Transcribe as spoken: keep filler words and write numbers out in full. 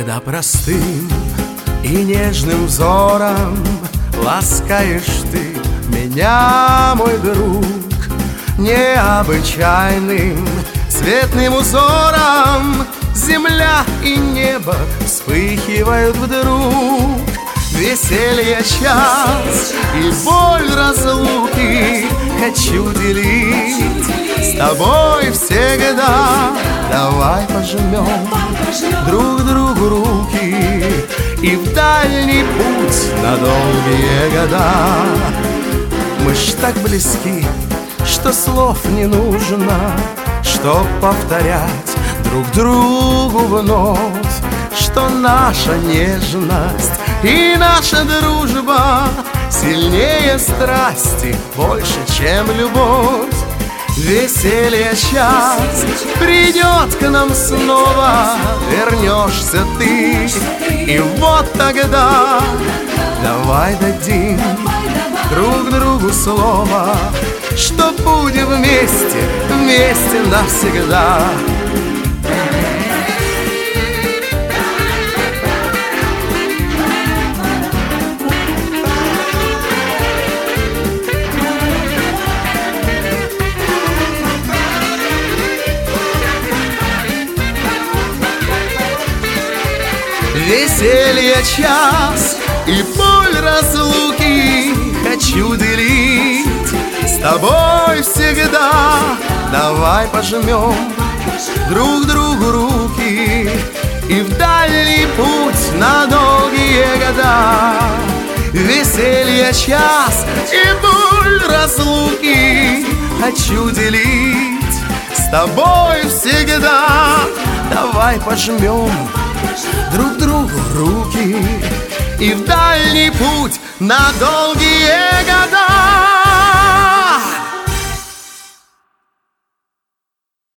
Когда простым и нежным взором ласкаешь ты меня, мой друг, необычайным цветным узором земля и небо вспыхивают вдруг. Веселье час и боль разлуки хочу делить с тобой всегда. Давай пожмем друг другу руки и в дальний путь на долгие года. Мы ж так близки, что слов не нужно, чтоб повторять друг другу вновь, что наша нежность и наша дружба сильнее страсти, больше, чем любовь. Веселье час придет к нам снова, вернешься ты, и вот тогда давай дадим друг другу слово, что будем вместе, вместе навсегда. Веселье час и боль разлуки хочу делить с тобой всегда. Давай пожмем друг другу руки и в дальний путь на долгие года. Веселье час и боль разлуки хочу делить с тобой всегда. Давай пожмем друг другу руки и в дальний путь на долгие года.